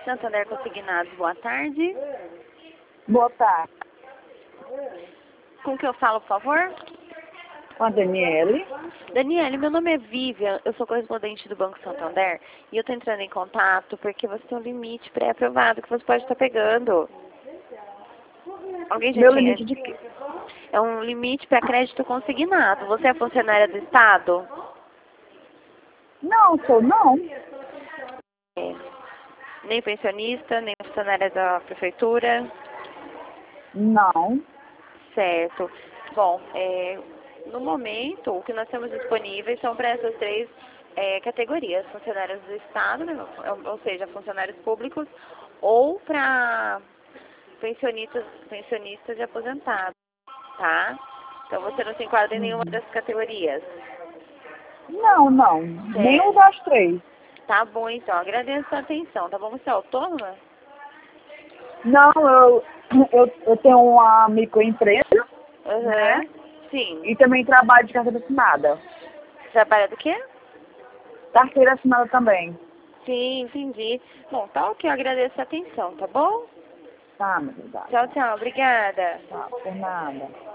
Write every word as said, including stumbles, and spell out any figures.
Santander Consignados, boa tarde. Boa tarde. Com que eu falo, por favor? Com a Daniele. Daniele, meu nome é Vivian, eu sou correspondente do Banco Santander e eu estou entrando em contato porque você tem um limite pré-aprovado que você pode estar pegando. Alguém já Meu tinha? limite de quê? É um limite para crédito consignado. Você é funcionária do Estado? Não, sou não. É. Nem pensionista, nem funcionária da prefeitura? Não. Certo. Bom, é, no momento, o que nós temos disponíveis são para essas três é, categorias. Funcionários do Estado, né, ou seja, funcionários públicos, ou para pensionistas, pensionistas e aposentados, tá? Então você não se enquadra em nenhuma Uhum. dessas categorias. Não, não. Nenhum das três. Tá bom, então. Agradeço a atenção, tá bom? Você é autônoma? Não, eu, eu, eu tenho uma microempresa, Aham. né? Sim. E também trabalho de carteira assinada. Trabalha do quê? Carteira assinada também. Sim, entendi. Bom, tá ok. Eu agradeço a atenção, tá bom? Tá, meu verdade. Tchau, tchau. Obrigada. Tá, por nada.